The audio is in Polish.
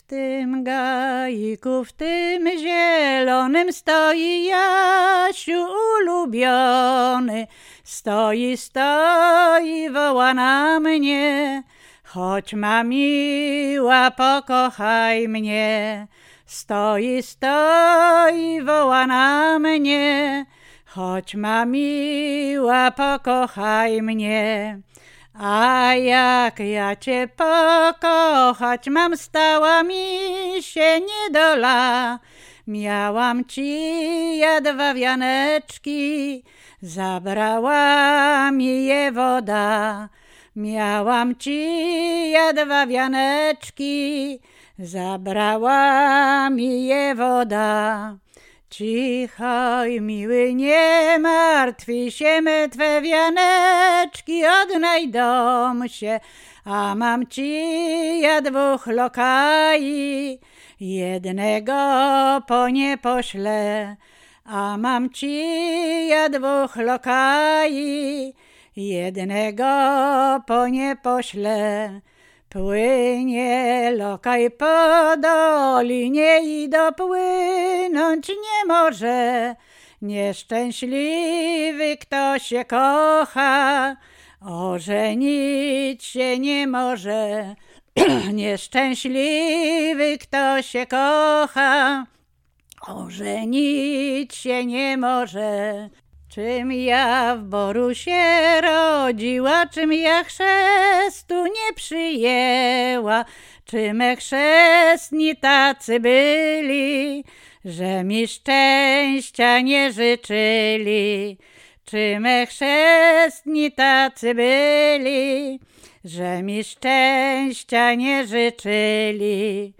tym gajku, w tym zielonym stoi Jasiu ulubiony. Stoi, woła na mnie, chodź ma miła, pokochaj mnie. Stoi, woła na mnie, chodź ma miła, pokochaj mnie. A jak ja cię pokochać mam, stała mi się niedola. Miałam ci ja 2 wianeczki, zabrała mi je woda. Miałam ci ja 2 wianeczki, zabrała mi je woda. Cichoj, miły, nie martwi się, me twe wianeczki odnajdą się, a mam ci ja 2 lokaj, jednego po nie poślę. A mam ci ja 2 lokaj, jednego po nie poślę. Płynie lokaj po dolinie i dopłynąć nie może. Nieszczęśliwy, kto się kocha, ożenić się nie może. Nieszczęśliwy, kto się kocha, ożenić się nie może. Czym ja w Boru się rodziła, czym ja chrztu nie przyjęła, czy me chrzestni tacy byli, że mi szczęścia nie życzyli. Czy me chrzestni tacy byli, że mi szczęścia nie życzyli.